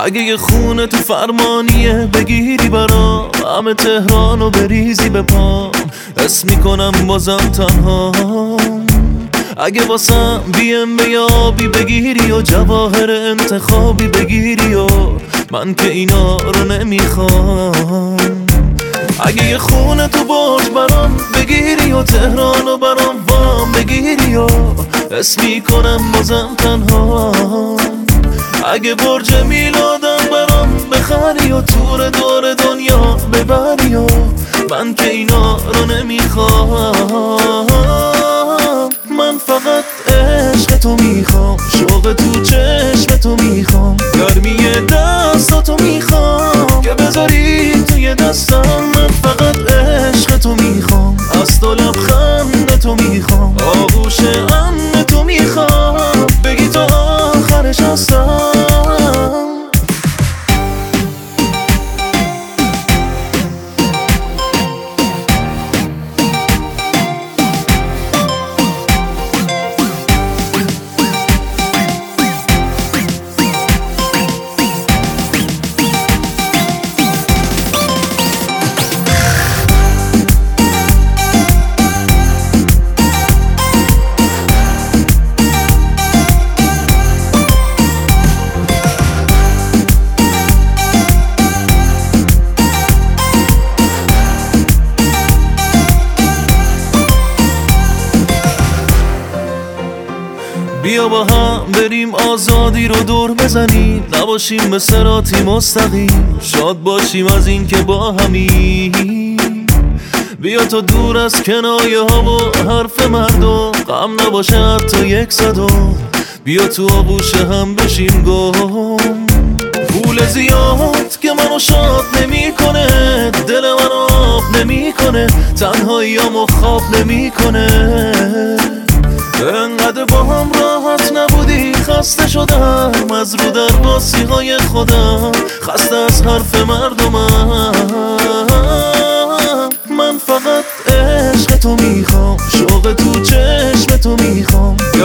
اگه یه خونه تو فرمانیه بگیری برام، همه تهرانو بریزی به پام، حس میکنم بازم تنها. اگه واسم بیم به آبی بگیری و جواهر انتخابی بگیری و من که اینا رو نمیخوام. اگه یه خونه تو برج برام بگیری و تهرانو برام وام بگیری و حس میکنم بازم تنها. اگه برج میلادم برام بخری و تور دور دنیا ببری و من که اینا رو نمیخوام. من فقط عشق تو میخوام، شوق تو چشم تو میخوام، گرمی دستاتو میخوام که بذاری توی دستم. من فقط عشق تو میخوام، از تو لبخند تو میخوام، آغوش امن تو میخوام، بگی تا آخرش هستم. بیا با هم بریم آزادی رو دور بزنیم، نباشیم به صراطی مستقیم، شاد باشیم از این که با همیم. بیا تا دور از کنایه ها و حرف مردم، غم نباشه حتی یک صدم، بیا تو آغوش هم بشیم گم. پول زیاد که منو شاد نمی کنه، دل منو آب نمی کنه، تنهاییامو خواب نمی کنه. انقدر با هم راحت نبودی، خسته شدم از رو درباسی های خودم، خسته از حرف مردمم. من فقط عشق تو میخوام، شوق تو چشم تو میخوام،